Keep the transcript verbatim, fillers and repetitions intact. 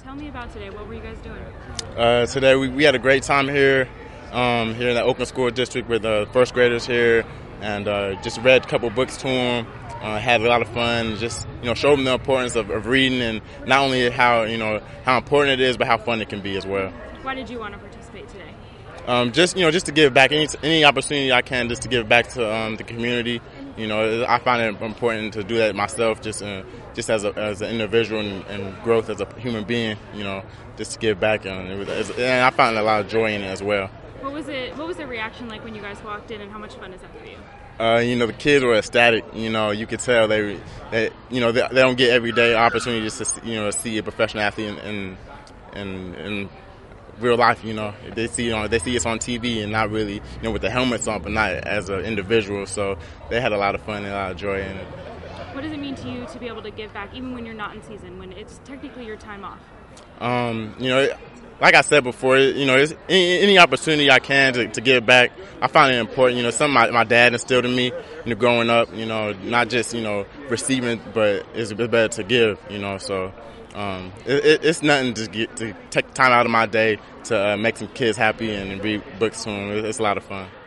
Tell me about today. What were you guys doing? Uh, today we, we had a great time here, um, here in the Oakland School District with uh, first graders here, and uh, just read a couple books to them. Uh, had a lot of fun. Just you know, showed them the importance of, of reading, and not only how you know how important it is, but how fun it can be as well. Why did you want to participate today? Um, just you know, just to give back any any opportunity I can, just to give back to um, the community. You know, I find it important to do that myself, just uh, just as a, as an individual and, and growth as a human being. You know, just to give back, and, it was, and I found a lot of joy in it as well. What was it? What was the reaction like when you guys walked in, and how much fun is that for you? Uh, you know, the kids were ecstatic. You know, you could tell they, they you know, they, they don't get everyday opportunities to, you know, see a professional athlete in, in, in, in real life. You know, they see, you know, they see us on T V and not really, you know, with the helmets on, but not as an individual. So they had a lot of fun and a lot of joy in it. What does it mean to you to be able to give back, even when you're not in season, when it's technically your time off? Um, you know, like I said before, you know, it's any, any opportunity I can to, to give back, I find it important. You know, something my, my dad instilled in me, you know, growing up, you know, not just, you know, receiving, but it's better to give, you know. So um, it, it, it's nothing to get to take time out of my day to uh, make some kids happy and read books to them. It's a lot of fun.